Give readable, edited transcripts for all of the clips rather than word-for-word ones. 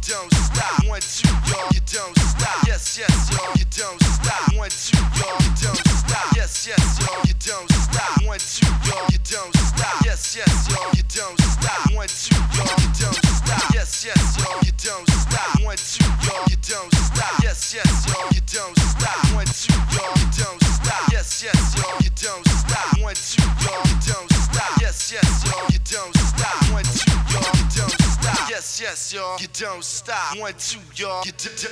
don't stop. 1, 2, y'all, you don't stop. Yes, yes, y'all, you don't stop. 1, 2, y'all, you don't stop. Yes, yes, y'all, you don't stop. 1, 2, y'all, you don't stop. Yes, yes, y'all, you don't stop. 1, 2, y'all, you don't stop. Yes, yes, y'all, you don't stop. 1, 2, y'all, you don't stop. Yes, yes, y'all, you don't stop. 1, 2, y'all, you don't stop. Yes, yes, y'all, you don't stop. 1, 2, y'all, you don't stop. Yes, yes, y'all, you don't stop. 1, 2, y'all, you don't stop. Yes, yes, y'all, you don't stop. 1, 2, y'all, you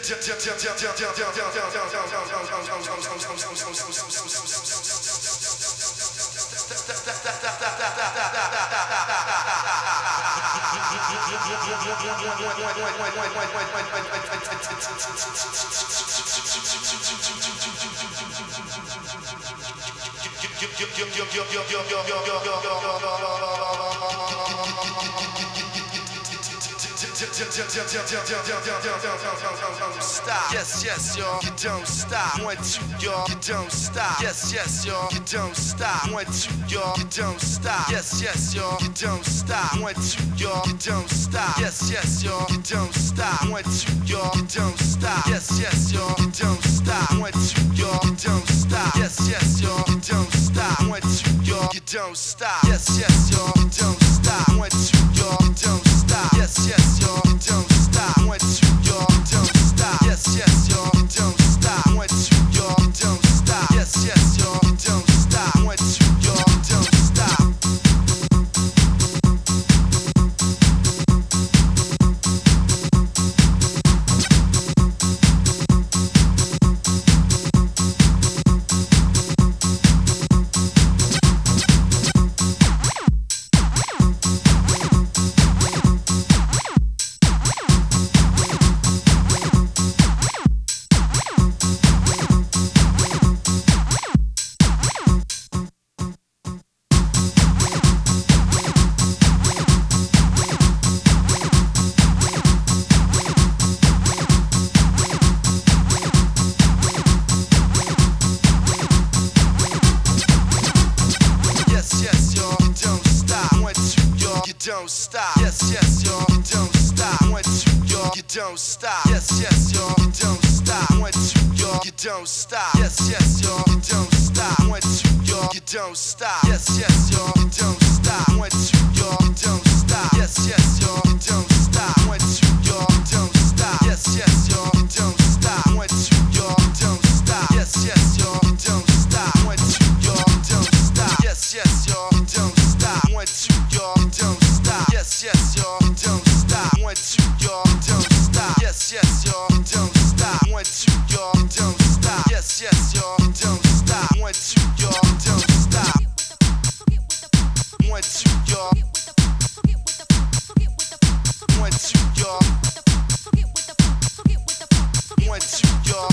stop. Yes, yes, y'all, you don't stop. 1, 2, y'all, you don't stop. Yes, yes, y'all, you don't stop. 1, 2, y'all, you don't stop. Yes, yes, y'all, you don't stop. 1, 2, y'all, you don't stop. Yes, yes, y'all, you don't stop. 1, 2, y'all, you don't stop. Yes, yes, y'all, you don't stop. 1, 2, y'all, you don't stop. Yes, yes, y'all, you don't stop. 1, 2, y'all, you don't stop. Yes, yes, y'all, you don't stop. 1, 2, y'all, you don't stop. Yes, yes, y'all, you don't stop. 1, 2, y'all, you don't stop. Yes, yes, y'all, you don't stop. 1, 2, y'all, you don't stop. Yes, yes, y'all, you don't stop. 1, 2, y'all, you don't stop. Don't stop. Yes, yes, y'all, you don't stop. 1, 2, y'all, you don't stop. Yes, yes, y'all, you don't stop. 1, 2, y'all, you don't stop. Yes, yes, y'all, you don't stop. 1, 2, y'all, you don't stop. Yes, yes, y'all, you don't stop. 1, 2, y'all, you don't stop. Yes, yes, y'all, you don't stop. 1, 2, y'all, you don't stop. Yes, yes, y'all, you don't stop. 1, 2, y'all, you don't stop. Yes, yes, y'all, you don't stop. 1, 2, y'all, you don't stop. Yes, yes, y'all, you don't stop. 1, 2, y'all, you don't stop. Yes, yes, y'all, you don't stop. 1, 2, y'all, you don't stop. Yes, yes, y'all, you don't stop. 1, 2, y'all, you don't stop. Yes, yes, y'all, you don't stop. 1, 2, y'all, you don't stop. 1, 2, y'all. 1, 2, y'all. 1, 2, y'all.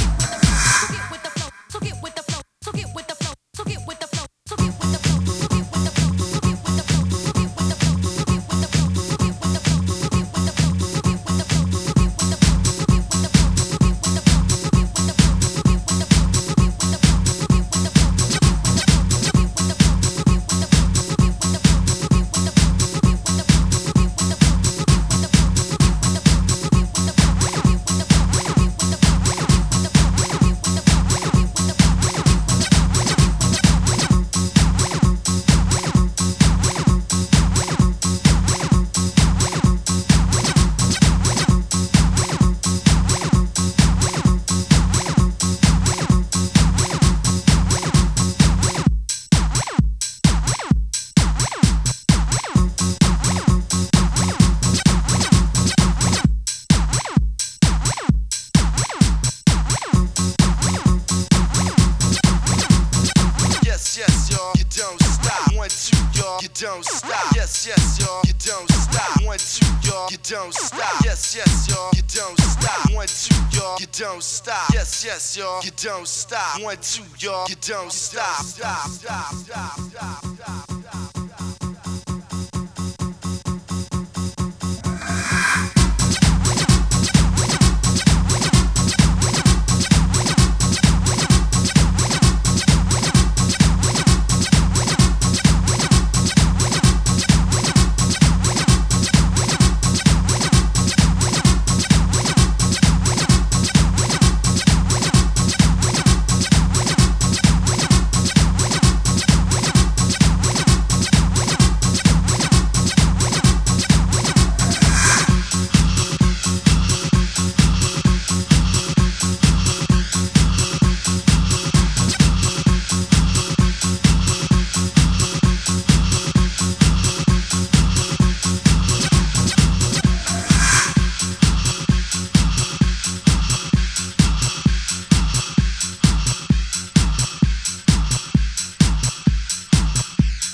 Don't stop. Yes, yes, y'all, you don't stop. 1, 2, y'all, you don't stop. Yes, yes, y'all, you don't stop. 1, 2, y'all, you don't stop. Yes, yes, y'all, you don't stop. 1, 2, y'all, you don't stop. Stop, stop, stop, stop, stop.